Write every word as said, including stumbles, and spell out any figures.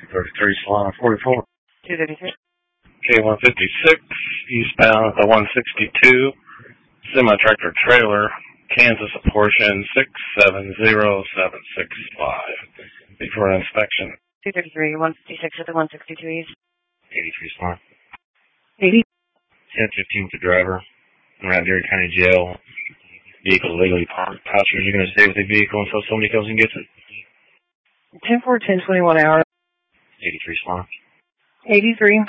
thirty-three, Solana forty-four. two thirty-three. K one fifty-six, eastbound at the one sixty-two, semi-tractor trailer, Kansas portion six seven zero seven six five. Before inspection. two thirty-three, one fifty-six at the one sixty-two east. eighty-three, Solana. eighty. ten fifteen for driver. Around Erie County Jail. Vehicle illegally parked. Passengers are going to stay with the vehicle until somebody comes and gets it. ten four, ten twenty-one hour. eighty-three, Solana. eighty-three.